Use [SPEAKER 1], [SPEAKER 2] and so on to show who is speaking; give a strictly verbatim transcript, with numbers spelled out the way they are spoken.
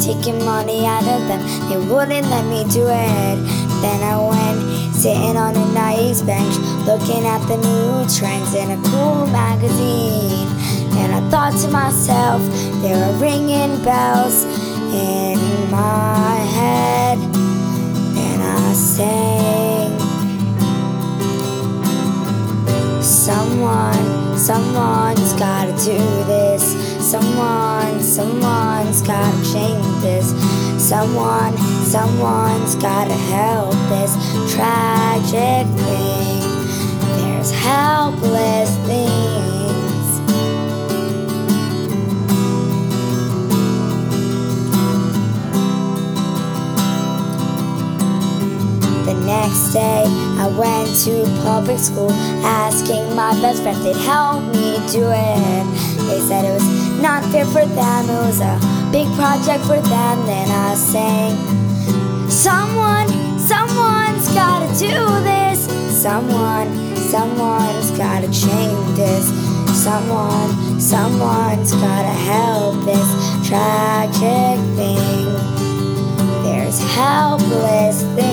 [SPEAKER 1] taking money out of them, they wouldn't let me do it. Then I went sitting on a nice bench, looking at the new trends in a cool magazine. And I thought to myself, there are ringing bells in my head. And I sang, someone, someone's gotta do this. Someone, someone's gotta change this. Someone, someone's gotta help this tragic thing. There's helpless things. The next day I went to public school, asking my best friends they'd help me do it. They said it was not fair for them, it was a big project for them. Then I sang, someone, someone's gotta do this. Someone, someone's gotta change this. Someone, someone's gotta help this tragic thing. There's helpless things.